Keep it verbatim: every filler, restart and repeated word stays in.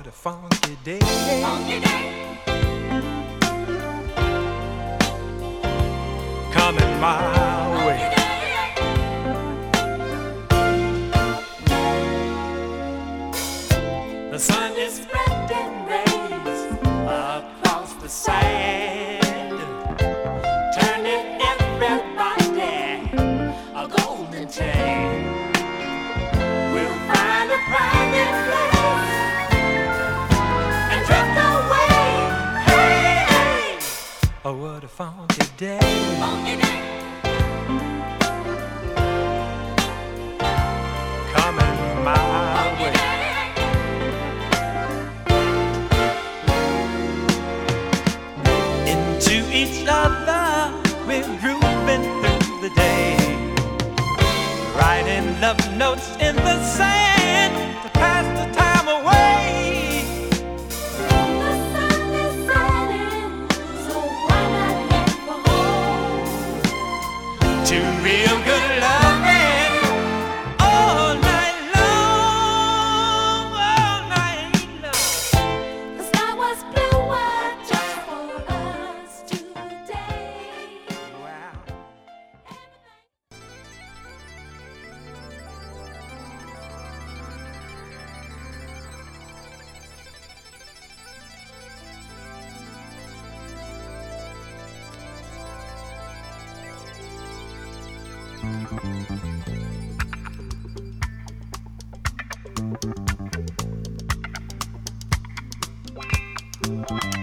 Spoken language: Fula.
what a funky day. Funky day. Coming my way. The sun is spreading rays across the sand, turning everybody a golden chain. We'll find a private place and drift away. Hey, hey. Oh, what a funky day. Funky day. Coming my way. Into each other we're grooving through the day, writing love notes in the sand to pass the time away. The sun is setting, so why not head for home? To real good loving all night long, all night long. The sky was bluer just for us today. Wow. Thank you.